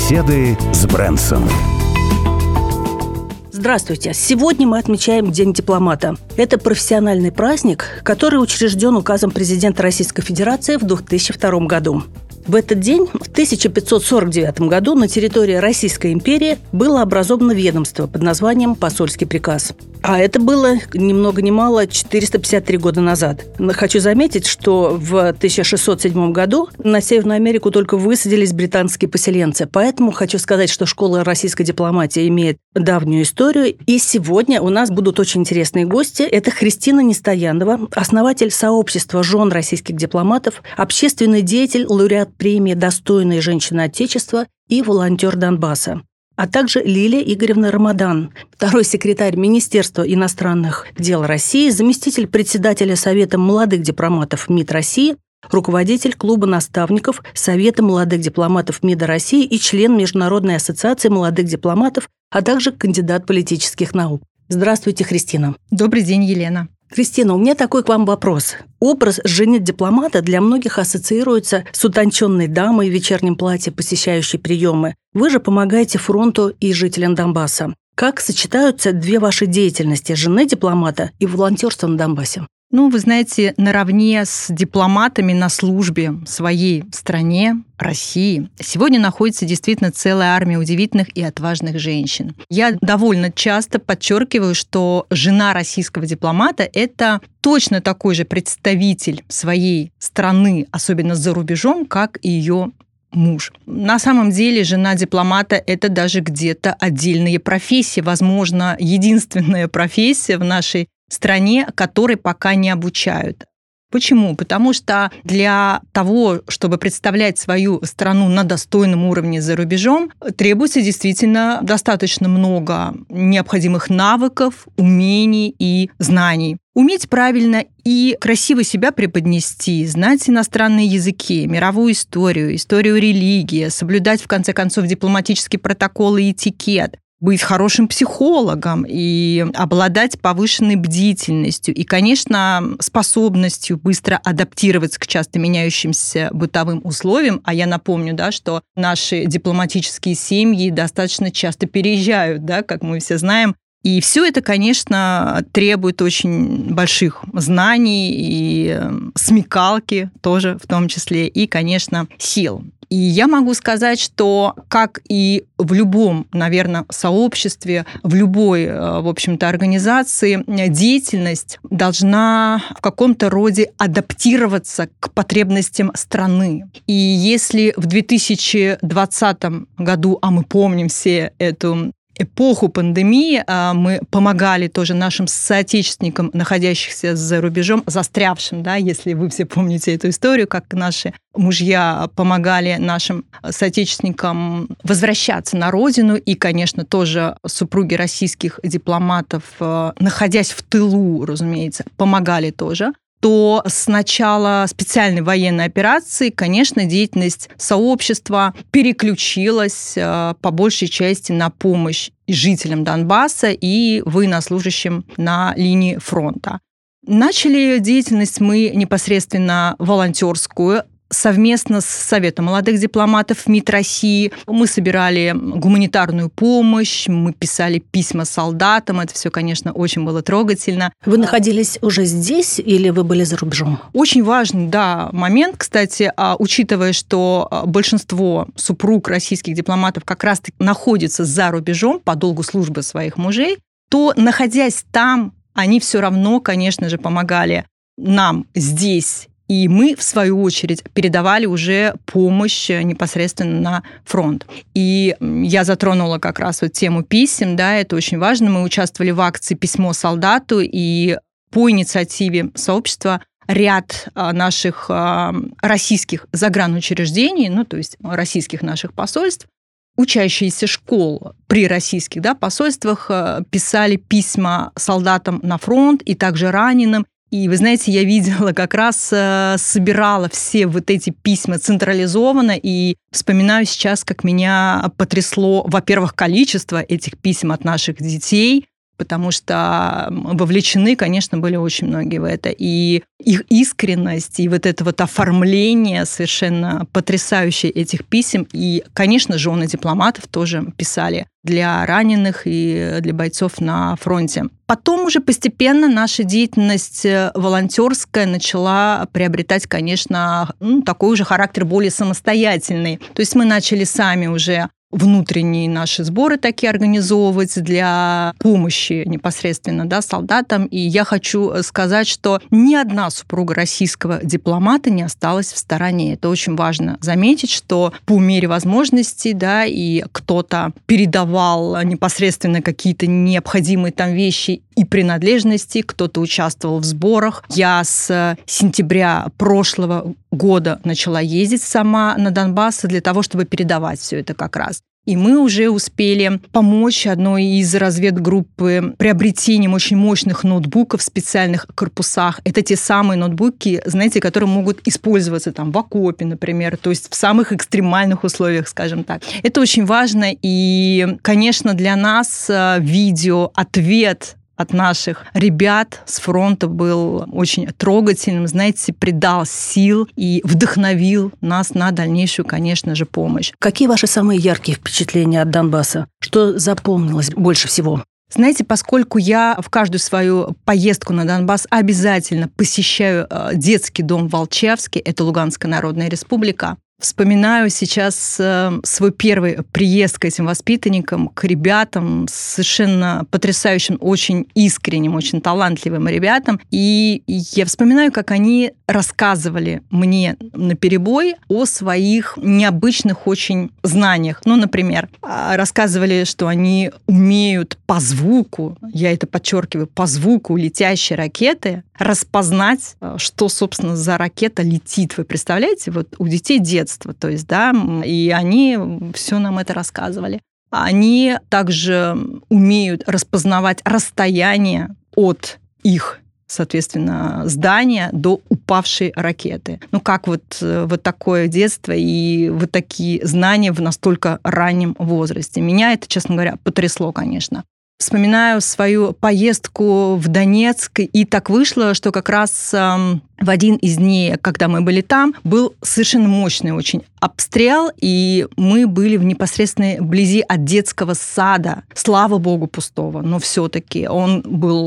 Беседы с Брэнсом. Здравствуйте! Сегодня мы отмечаем День дипломата. Это профессиональный праздник, который учрежден указом президента Российской Федерации в 2002 году. В этот день, в 1549 году, на территории Российской империи было образовано ведомство под названием «Посольский приказ». А это было ни много ни мало 453 года назад. Но хочу заметить, что в 1607 году на Северную Америку только высадились британские поселенцы. Поэтому хочу сказать, что школа российской дипломатии имеет давнюю историю. И сегодня у нас будут очень интересные гости. Это Христина Нестоянова, основатель сообщества жен российских дипломатов, общественный деятель, лауреат премии «Достойная женщина Отечества» и волонтер Донбасса. А также Лилия Игоревна Рамадан, второй секретарь Министерства иностранных дел России, заместитель председателя Совета молодых дипломатов МИД России, руководитель клуба наставников Совета молодых дипломатов МИДа России и член Международной ассоциации молодых дипломатов, а также кандидат политических наук. Здравствуйте, Христина. Добрый день, Елена. Кристина, у меня такой к вам вопрос. Образ жены-дипломата для многих ассоциируется с утонченной дамой в вечернем платье, посещающей приемы. Вы же помогаете фронту и жителям Донбасса. Как сочетаются две ваши деятельности – жены-дипломата и волонтерство на Донбассе? Вы знаете, наравне с дипломатами на службе в своей стране, России, сегодня находится действительно целая армия удивительных и отважных женщин. Я довольно часто подчеркиваю, что жена российского дипломата – это точно такой же представитель своей страны, особенно за рубежом, как и ее муж. На самом деле жена дипломата – это даже где-то отдельная профессия, возможно, единственная профессия в нашей стране, которой пока не обучают. Почему? Потому что для того, чтобы представлять свою страну на достойном уровне за рубежом, требуется действительно достаточно много необходимых навыков, умений и знаний. Уметь правильно и красиво себя преподнести, знать иностранные языки, мировую историю, историю религии, соблюдать, в конце концов, дипломатические протоколы и этикет, быть хорошим психологом и обладать повышенной бдительностью и, конечно, способностью быстро адаптироваться к часто меняющимся бытовым условиям. А я напомню, что наши дипломатические семьи достаточно часто переезжают, как мы все знаем. И все это, конечно, требует очень больших знаний и смекалки тоже в том числе, и, конечно, сил. И я могу сказать, что, как и в любом, наверное, сообществе, в любой, в общем-то, организации, деятельность должна в каком-то роде адаптироваться к потребностям страны. И если в 2020 году, а мы помним все эту эпоху пандемии, мы помогали тоже нашим соотечественникам, находящихся за рубежом, застрявшим, если вы все помните эту историю, как наши мужья помогали нашим соотечественникам возвращаться на родину, и, конечно, тоже супруги российских дипломатов, находясь в тылу, разумеется, помогали тоже, то с начала специальной военной операции, конечно, деятельность сообщества переключилась по большей части на помощь жителям Донбасса и военнослужащим на линии фронта. Начали деятельность мы непосредственно волонтерскую, совместно с Советом молодых дипломатов МИД России. Мы собирали гуманитарную помощь, мы писали письма солдатам. Это все, конечно, очень было трогательно. Вы находились уже здесь или вы были за рубежом? Очень важный, момент, кстати, учитывая, что большинство супруг российских дипломатов как раз-таки находятся за рубежом по долгу службы своих мужей, то, находясь там, они все равно, конечно же, помогали нам здесь. И мы, в свою очередь, передавали уже помощь непосредственно на фронт. И я затронула как раз тему писем, это очень важно. Мы участвовали в акции «Письмо солдату», и по инициативе сообщества ряд наших российских загранучреждений, то есть российских наших посольств, учащиеся школ при российских посольствах писали письма солдатам на фронт и также раненым. И вы знаете, я видела, как раз собирала все эти письма централизованно, и вспоминаю сейчас, как меня потрясло, во-первых, количество этих писем от наших детей, потому что вовлечены, конечно, были очень многие в это. И их искренность, и вот это вот оформление совершенно потрясающее этих писем. И, конечно, жены дипломатов тоже писали для раненых и для бойцов на фронте. Потом уже постепенно наша деятельность волонтерская начала приобретать, конечно, такой уже характер более самостоятельный. То есть мы начали сами уже внутренние наши сборы такие организовывать для помощи непосредственно, да, солдатам. И я хочу сказать, что ни одна супруга российского дипломата не осталась в стороне. Это очень важно заметить, что по мере возможностей, да, и кто-то передавал непосредственно какие-то необходимые там вещи и принадлежности, кто-то участвовал в сборах. Я с сентября прошлого года начала ездить сама на Донбасс для того, чтобы передавать все это как раз. И мы уже успели помочь одной из разведгруппы приобретением очень мощных ноутбуков в специальных корпусах. Это те самые ноутбуки, знаете, которые могут использоваться там в окопе, например, то есть в самых экстремальных условиях, скажем так. Это очень важно. И, конечно, для нас видео-ответ от наших ребят с фронта был очень трогательным, знаете, придал сил и вдохновил нас на дальнейшую, конечно же, помощь. Какие ваши самые яркие впечатления от Донбасса? Что запомнилось больше всего? Знаете, поскольку я в каждую свою поездку на Донбасс обязательно посещаю детский дом в Волчевске, это Луганская Народная Республика, вспоминаю сейчас свой первый приезд к этим воспитанникам, к ребятам, совершенно потрясающим, очень искренним, очень талантливым ребятам. И я вспоминаю, как они рассказывали мне наперебой о своих необычных очень знаниях. Ну, например, рассказывали, что они умеют по звуку, я это подчеркиваю, по звуку летящей ракеты распознать, что, собственно, за ракета летит. Вы представляете? Вот у детей детство, то есть, да, и они все нам это рассказывали. Они также умеют распознавать расстояние от их, соответственно, здания до упавшей ракеты. Ну, как вот такое детство и вот такие знания в настолько раннем возрасте. Меня это, честно говоря, потрясло, конечно. Вспоминаю свою поездку в Донецк, и так вышло, что как раз в один из дней, когда мы были там, был совершенно мощный очень обстрел, и мы были в непосредственной близи от детского сада, слава богу, пустого, но все-таки он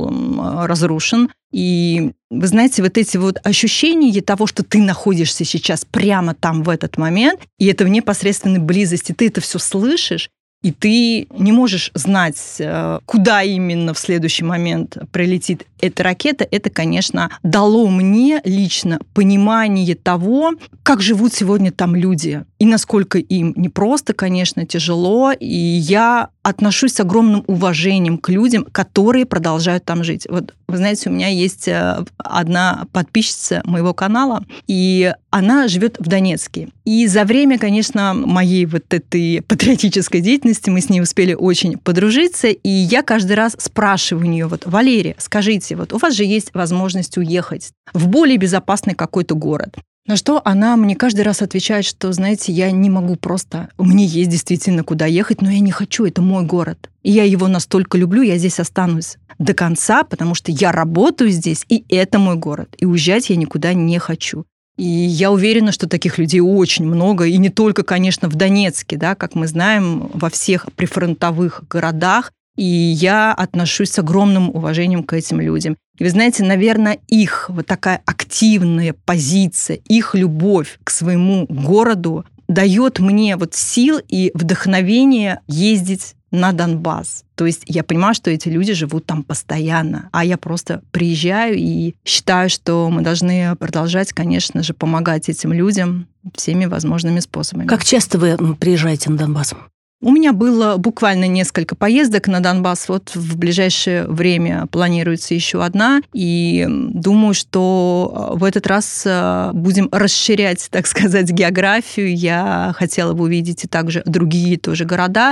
был разрушен. И вы знаете, вот эти вот ощущения того, что ты находишься сейчас прямо там в этот момент, и это в непосредственной близости, ты это все слышишь, и ты не можешь знать, куда именно в следующий момент прилетит эта ракета, это, конечно, дало мне лично понимание того, как живут сегодня там люди, и насколько им непросто, конечно, тяжело, и я отношусь с огромным уважением к людям, которые продолжают там жить. Вот, вы знаете, у меня есть одна подписчица моего канала, и она живет в Донецке. И за время, конечно, моей вот этой патриотической деятельности мы с ней успели очень подружиться, и я каждый раз спрашиваю у нее, вот, Валерия, скажите, вот у вас же есть возможность уехать в более безопасный какой-то город. На что она мне каждый раз отвечает, что, знаете, я не могу просто, мне есть действительно куда ехать, но я не хочу, это мой город. И я его настолько люблю, я здесь останусь до конца, потому что я работаю здесь, и это мой город. И уезжать я никуда не хочу. И я уверена, что таких людей очень много, и не только, конечно, в Донецке, да, как мы знаем, во всех прифронтовых городах. И я отношусь с огромным уважением к этим людям. И вы знаете, наверное, их вот такая активная позиция, их любовь к своему городу дает мне вот сил и вдохновение ездить на Донбасс. То есть я понимаю, что эти люди живут там постоянно, а я просто приезжаю и считаю, что мы должны продолжать, конечно же, помогать этим людям всеми возможными способами. Как часто вы приезжаете на Донбасс? У меня было буквально несколько поездок на Донбасс. Вот в ближайшее время планируется еще одна. И думаю, что в этот раз будем расширять, так сказать, географию. Я хотела бы увидеть и также другие тоже города.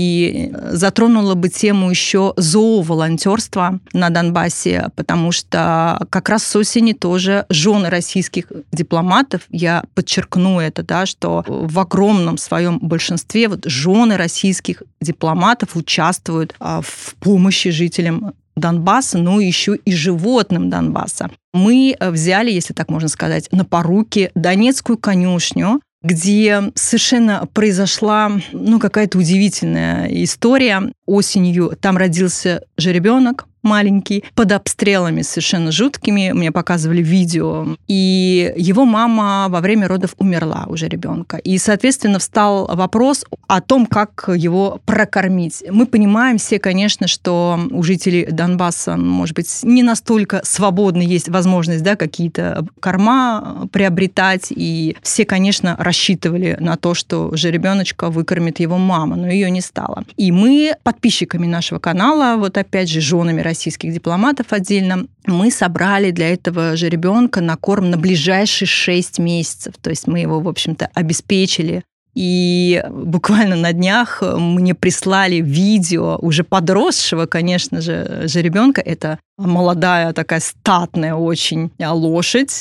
И затронула бы тему еще зооволонтерства на Донбассе, потому что как раз с осени тоже жены российских дипломатов, я подчеркну это, да, что в огромном своем большинстве вот жены миллионы российских дипломатов участвуют в помощи жителям Донбасса, но еще и животным Донбасса. Мы взяли, если так можно сказать, на поруки Донецкую конюшню, где совершенно произошла какая-то удивительная история. Осенью там родился жеребенок маленький, под обстрелами совершенно жуткими. Мне показывали видео. И его мама во время родов умерла уже ребенка. И, соответственно, встал вопрос о том, как его прокормить. Мы понимаем все, конечно, что у жителей Донбасса, может быть, не настолько свободно есть возможность, какие-то корма приобретать. И все, конечно, рассчитывали на то, что жеребеночка выкормит его мама, но ее не стало. И мы, подписчиками нашего канала, опять же, женами российских дипломатов отдельно, мы собрали для этого жеребенка на корм на ближайшие 6 месяцев. То есть мы его, в общем-то, обеспечили. И буквально на днях мне прислали видео уже подросшего, конечно же, жеребенка. Это молодая такая статная очень лошадь,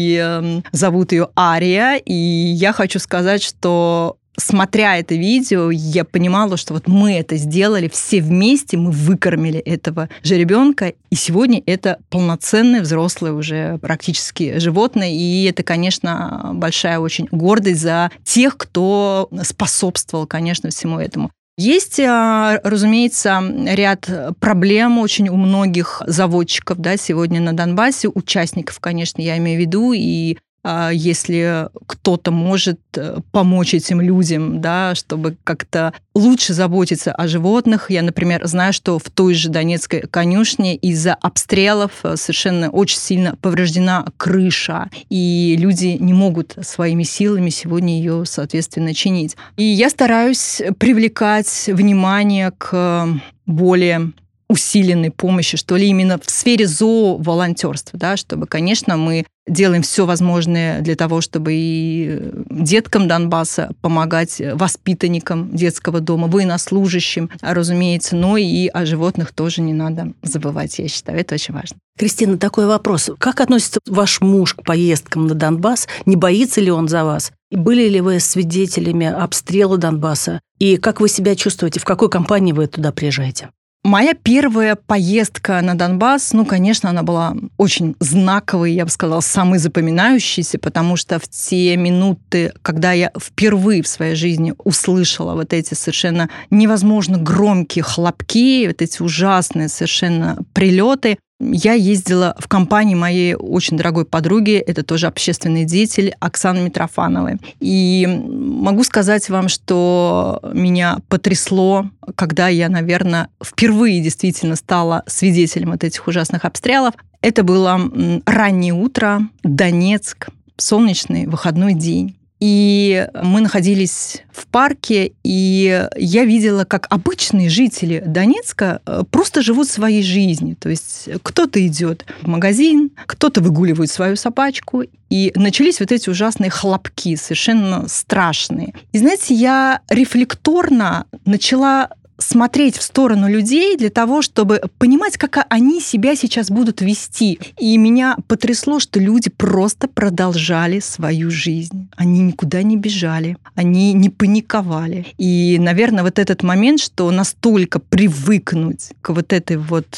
и зовут ее Ария. И я хочу сказать, что смотря это видео, я понимала, что мы это сделали все вместе, мы выкормили этого жеребенка, и сегодня это полноценное взрослое уже практически животное, и это, конечно, большая очень гордость за тех, кто способствовал, конечно, всему этому. Есть, разумеется, ряд проблем очень у многих заводчиков сегодня на Донбассе, участников, конечно, я имею в виду, и если кто-то может помочь этим людям, чтобы как-то лучше заботиться о животных. Я, например, знаю, что в той же Донецкой конюшне из-за обстрелов совершенно очень сильно повреждена крыша, и люди не могут своими силами сегодня ее, соответственно, чинить. И я стараюсь привлекать внимание к более усиленной помощи, что ли, именно в сфере зооволонтерства, чтобы, конечно, мы делаем все возможное для того, чтобы и деткам Донбасса помогать, воспитанникам детского дома, военнослужащим, разумеется, но и о животных тоже не надо забывать, я считаю, это очень важно. Кристина, такой вопрос. Как относится ваш муж к поездкам на Донбасс? Не боится ли он за вас? И были ли вы свидетелями обстрела Донбасса? И как вы себя чувствуете? В какой компании вы туда приезжаете? Моя первая поездка на Донбасс, конечно, она была очень знаковой, я бы сказала, самой запоминающейся, потому что в те минуты, когда я впервые в своей жизни услышала эти совершенно невозможно громкие хлопки, эти ужасные совершенно прилеты, я ездила в компании моей очень дорогой подруги, это тоже общественный деятель, Оксаны Митрофановой. И могу сказать вам, что меня потрясло, когда я, наверное, впервые действительно стала свидетелем этих ужасных обстрелов. Это было раннее утро, Донецк, солнечный выходной день. И мы находились в парке, и я видела, как обычные жители Донецка просто живут своей жизнью. То есть кто-то идет в магазин, кто-то выгуливает свою собачку, и начались эти ужасные хлопки, совершенно страшные. И знаете, я рефлекторно начала смотреть в сторону людей для того, чтобы понимать, как они себя сейчас будут вести. И меня потрясло, что люди просто продолжали свою жизнь. Они никуда не бежали, они не паниковали. И, наверное, этот момент, что настолько привыкнуть к этой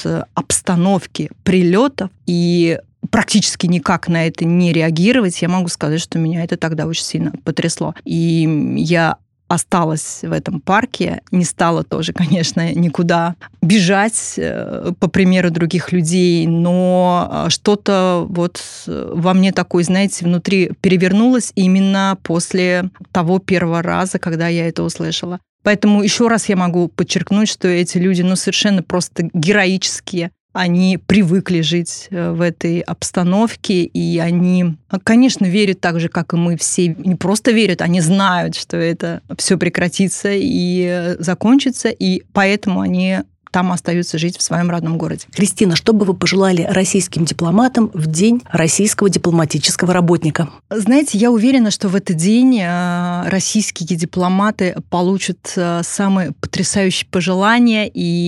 обстановке прилетов и практически никак на это не реагировать, я могу сказать, что меня это тогда очень сильно потрясло. И я осталась в этом парке, не стала тоже, конечно, никуда бежать, по примеру других людей, но что-то во мне такое, знаете, внутри перевернулось именно после того первого раза, когда я это услышала. Поэтому еще раз я могу подчеркнуть, что эти люди, совершенно просто героические. Они привыкли жить в этой обстановке, и они, конечно, верят так же, как и мы все. Не просто верят, они знают, что это все прекратится и закончится, и поэтому они там остаются жить в своем родном городе. Кристина, что бы вы пожелали российским дипломатам в День российского дипломатического работника? Знаете, я уверена, что в этот день российские дипломаты получат самые потрясающие пожелания, и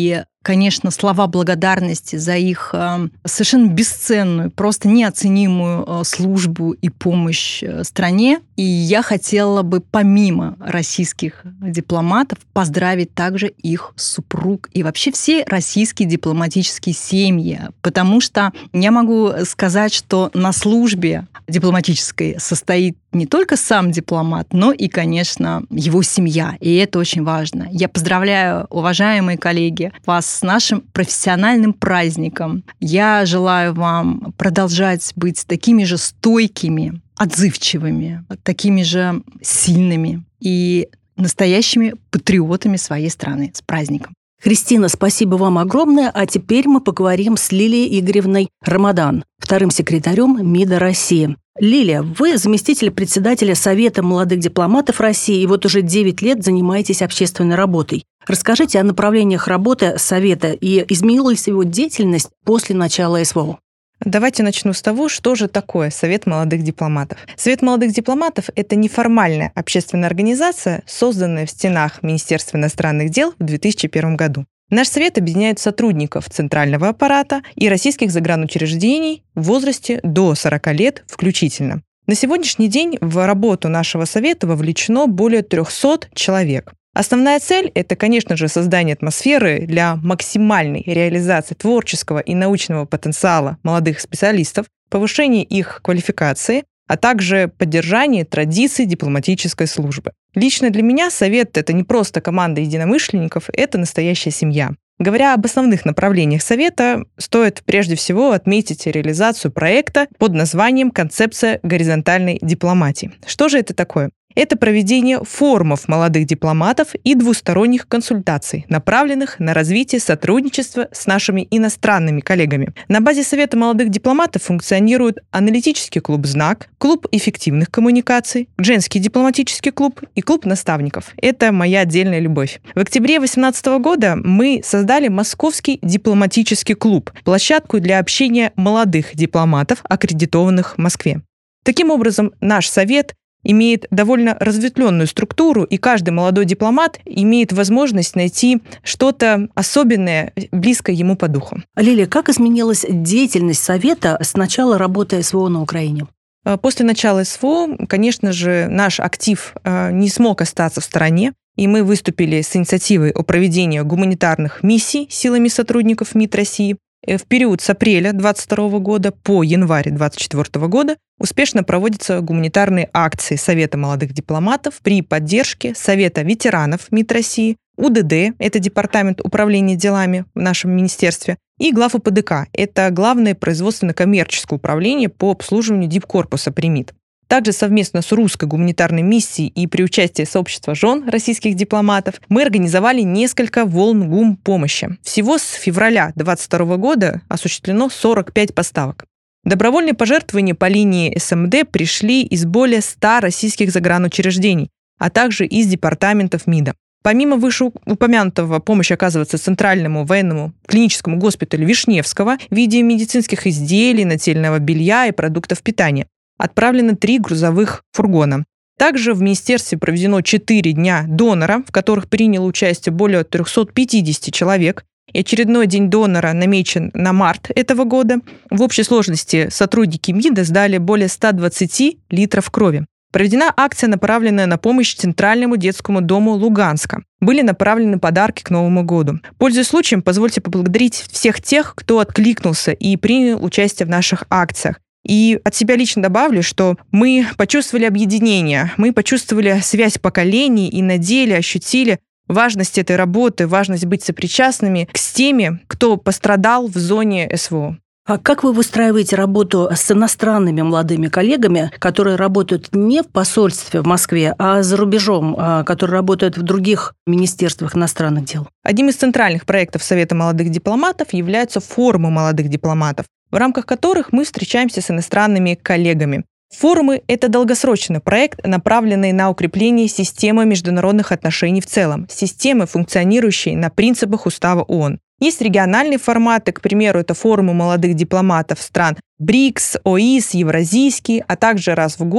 конечно, слова благодарности за их совершенно бесценную, просто неоценимую службу и помощь стране. И я хотела бы помимо российских дипломатов поздравить также их супруг и вообще все российские дипломатические семьи, потому что я могу сказать, что на службе дипломатической состоит не только сам дипломат, но и, конечно, его семья. И это очень важно. Я поздравляю, уважаемые коллеги, вас с нашим профессиональным праздником. Я желаю вам продолжать быть такими же стойкими, отзывчивыми, такими же сильными и настоящими патриотами своей страны. С праздником! Кристина, спасибо вам огромное. А теперь мы поговорим с Лилией Игоревной Рамадан, вторым секретарем МИДа России. Лилия, вы заместитель председателя Совета молодых дипломатов России и вот уже 9 лет занимаетесь общественной работой. Расскажите о направлениях работы Совета и изменилась его деятельность после начала СВО. Давайте начну с того, что же такое Совет молодых дипломатов. Совет молодых дипломатов – это неформальная общественная организация, созданная в стенах Министерства иностранных дел в 2001 году. Наш совет объединяет сотрудников центрального аппарата и российских загранучреждений в возрасте до 40 лет включительно. На сегодняшний день в работу нашего совета вовлечено более 300 человек. Основная цель – это, конечно же, создание атмосферы для максимальной реализации творческого и научного потенциала молодых специалистов, повышение их квалификации, а также поддержание традиций дипломатической службы. Лично для меня Совет – это не просто команда единомышленников, это настоящая семья. Говоря об основных направлениях Совета, стоит прежде всего отметить реализацию проекта под названием «Концепция горизонтальной дипломатии». Что же это такое? Это проведение форумов молодых дипломатов и двусторонних консультаций, направленных на развитие сотрудничества с нашими иностранными коллегами. На базе Совета молодых дипломатов функционирует аналитический клуб «Знак», клуб эффективных коммуникаций, женский дипломатический клуб и клуб наставников. Это моя отдельная любовь. В октябре 2018 года мы создали Московский дипломатический клуб, площадку для общения молодых дипломатов, аккредитованных в Москве. Таким образом, наш Совет имеет довольно разветвленную структуру, и каждый молодой дипломат имеет возможность найти что-то особенное, близкое ему по духу. Лилия, как изменилась деятельность Совета с начала работы СВО на Украине? После начала СВО, конечно же, наш актив не смог остаться в стороне, и мы выступили с инициативой о проведении гуманитарных миссий силами сотрудников МИД России. В период с апреля 2022 года по январь 2024 года успешно проводятся гуманитарные акции Совета молодых дипломатов при поддержке Совета ветеранов МИД России, УДД, это Департамент управления делами в нашем министерстве, и глав УПДК, это Главное производственно-коммерческое управление по обслуживанию дипкорпуса при МИД. Также совместно с русской гуманитарной миссией и при участии сообщества жен российских дипломатов мы организовали несколько волн гумпомощи. Всего с февраля 2022 года осуществлено 45 поставок. Добровольные пожертвования по линии СМД пришли из более 100 российских загранучреждений, а также из департаментов МИДа. Помимо вышеупомянутого, помощь оказывается Центральному военному клиническому госпиталю Вишневского в виде медицинских изделий, нательного белья и продуктов питания. Отправлено 3 грузовых фургона. Также в министерстве проведено 4 дня донора, в которых приняло участие более 350 человек. И очередной день донора намечен на март этого года. В общей сложности сотрудники МИДа сдали более 120 литров крови. Проведена акция, направленная на помощь Центральному детскому дому Луганска. Были направлены подарки к Новому году. Пользуясь случаем, позвольте поблагодарить всех тех, кто откликнулся и принял участие в наших акциях. И от себя лично добавлю, что мы почувствовали объединение, мы почувствовали связь поколений и на деле ощутили важность этой работы, важность быть сопричастными с теми, кто пострадал в зоне СВО. А как вы выстраиваете работу с иностранными молодыми коллегами, которые работают не в посольстве в Москве, а за рубежом, которые работают в других министерствах иностранных дел? Одним из центральных проектов Совета молодых дипломатов являются форумы молодых дипломатов, в рамках которых мы встречаемся с иностранными коллегами. Форумы – это долгосрочный проект, направленный на укрепление системы международных отношений в целом, системы, функционирующей на принципах Устава ООН. Есть региональные форматы, к примеру, это форумы молодых дипломатов стран БРИКС, ОИС, Евразийский, а также раз в год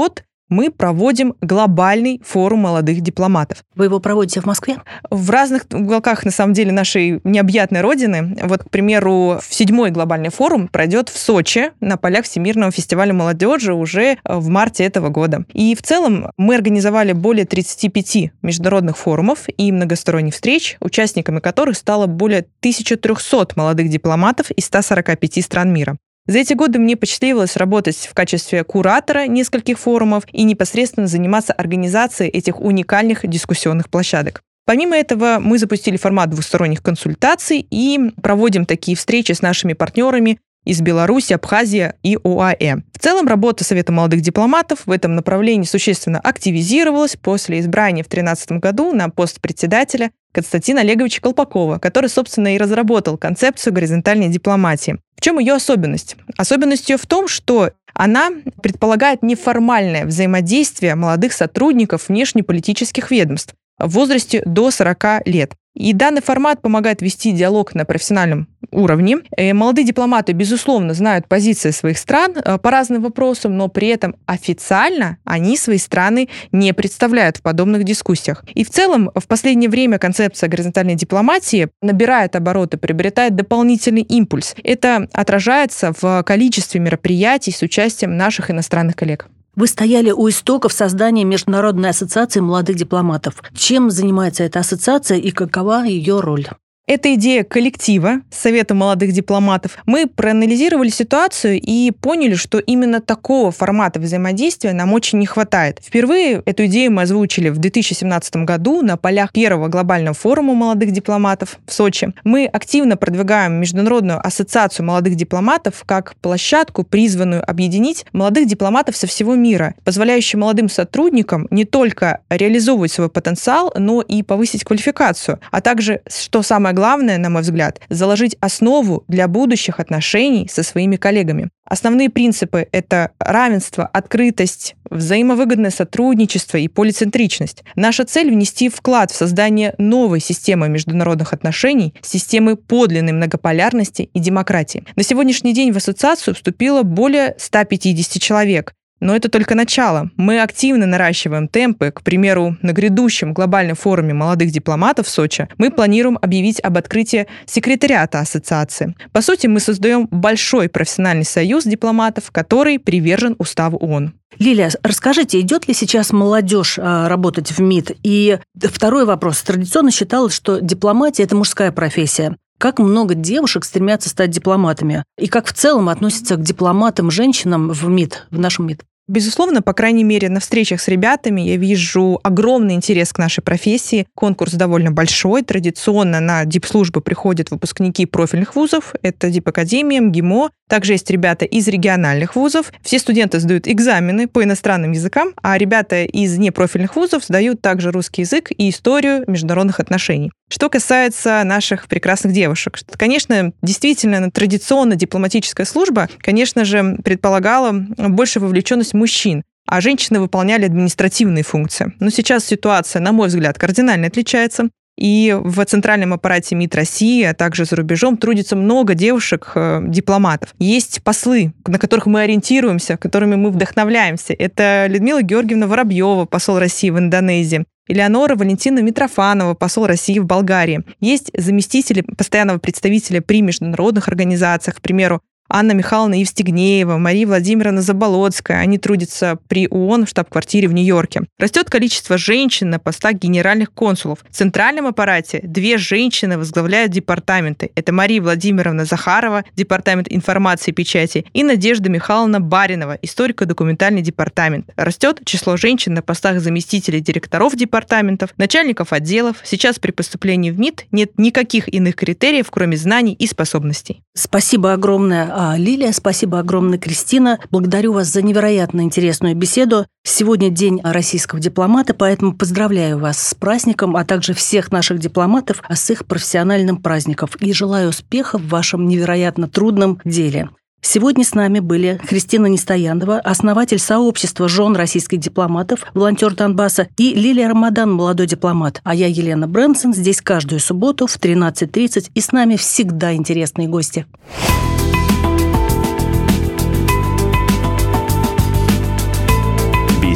мы проводим глобальный форум молодых дипломатов. Вы его проводите в Москве? В разных уголках, на самом деле, нашей необъятной родины. Вот, к примеру, 7-й глобальный форум пройдет в Сочи на полях Всемирного фестиваля молодежи уже в марте этого года. И в целом мы организовали более 35 международных форумов и многосторонних встреч, участниками которых стало более 1300 молодых дипломатов из 145 стран мира. За эти годы мне посчастливилось работать в качестве куратора нескольких форумов и непосредственно заниматься организацией этих уникальных дискуссионных площадок. Помимо этого, мы запустили формат двусторонних консультаций и проводим такие встречи с нашими партнерами из Беларуси, Абхазии и ОАЭ. В целом, работа Совета молодых дипломатов в этом направлении существенно активизировалась после избрания в 2013 году на пост председателя Константина Олеговича Колпакова, который, собственно, и разработал концепцию горизонтальной дипломатии. В чем ее особенность? Особенность ее в том, что она предполагает неформальное взаимодействие молодых сотрудников внешнеполитических ведомств в возрасте до 40 лет. И данный формат помогает вести диалог на профессиональном уровне. Молодые дипломаты, безусловно, знают позиции своих стран по разным вопросам, но при этом официально они свои страны не представляют в подобных дискуссиях. И в целом в последнее время концепция горизонтальной дипломатии набирает обороты, приобретает дополнительный импульс. Это отражается в количестве мероприятий с участием наших иностранных коллег. Вы стояли у истоков создания Международной ассоциации молодых дипломатов. Чем занимается эта ассоциация и какова ее роль? Это идея коллектива Совета молодых дипломатов. Мы проанализировали ситуацию и поняли, что именно такого формата взаимодействия нам очень не хватает. Впервые эту идею мы озвучили в 2017 году на полях первого глобального форума молодых дипломатов в Сочи. Мы активно продвигаем Международную ассоциацию молодых дипломатов как площадку, призванную объединить молодых дипломатов со всего мира, позволяющую молодым сотрудникам не только реализовывать свой потенциал, но и повысить квалификацию, а также, что самое главное, на мой взгляд, заложить основу для будущих отношений со своими коллегами. Основные принципы — это равенство, открытость, взаимовыгодное сотрудничество и полицентричность. Наша цель — внести вклад в создание новой системы международных отношений, системы подлинной многополярности и демократии. На сегодняшний день в ассоциацию вступило более 150 человек. Но это только начало. Мы активно наращиваем темпы. К примеру, на грядущем глобальном форуме молодых дипломатов в Сочи мы планируем объявить об открытии секретариата ассоциации. По сути, мы создаем большой профессиональный союз дипломатов, который привержен Уставу ООН. Лилия, расскажите, идет ли сейчас молодежь работать в МИД? И второй вопрос. Традиционно считалось, что дипломатия – это мужская профессия. Как много девушек стремятся стать дипломатами? И как в целом относятся к дипломатам-женщинам в МИД, в нашем МИД? Безусловно, по крайней мере, на встречах с ребятами я вижу огромный интерес к нашей профессии. Конкурс довольно большой. Традиционно на дипслужбы приходят выпускники профильных вузов. Это дипакадемия, МГИМО. Также есть ребята из региональных вузов. Все студенты сдают экзамены по иностранным языкам, а ребята из непрофильных вузов сдают также русский язык и историю международных отношений. Что касается наших прекрасных девушек, конечно, действительно, традиционно дипломатическая служба, конечно же, предполагала больше вовлеченность мужчин, а женщины выполняли административные функции. Но сейчас ситуация, на мой взгляд, кардинально отличается. И в центральном аппарате МИД России, а также за рубежом трудится много девушек-дипломатов. Есть послы, на которых мы ориентируемся, которыми мы вдохновляемся. Это Людмила Георгиевна Воробьева, посол России в Индонезии. Элеонора Валентина Митрофанова, посол России в Болгарии. Есть заместители постоянного представителя при международных организациях, к примеру, Анна Михайловна Евстигнеева, Мария Владимировна Заболоцкая. Они трудятся при ООН в штаб-квартире в Нью-Йорке. Растет количество женщин на постах генеральных консулов. В центральном аппарате 2 женщины возглавляют департаменты. Это Мария Владимировна Захарова, департамент информации и печати, и Надежда Михайловна Баринова, историко-документальный департамент. Растет число женщин на постах заместителей директоров департаментов, начальников отделов. Сейчас при поступлении в МИД нет никаких иных критериев, кроме знаний и способностей. Спасибо огромное, Лилия. Спасибо огромное, Кристина. Благодарю вас за невероятно интересную беседу. Сегодня День российского дипломата, поэтому поздравляю вас с праздником, а также всех наших дипломатов с их профессиональным праздником. И желаю успехов в вашем невероятно трудном деле. Сегодня с нами были Кристина Нестоянова, основатель сообщества жен российских дипломатов, волонтер Донбасса, и Лилия Рамадан, молодой дипломат. А я, Елена Брэнсон, здесь каждую субботу в 13:30, и с нами всегда интересные гости.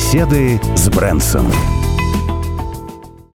Беседы с Брэнсом.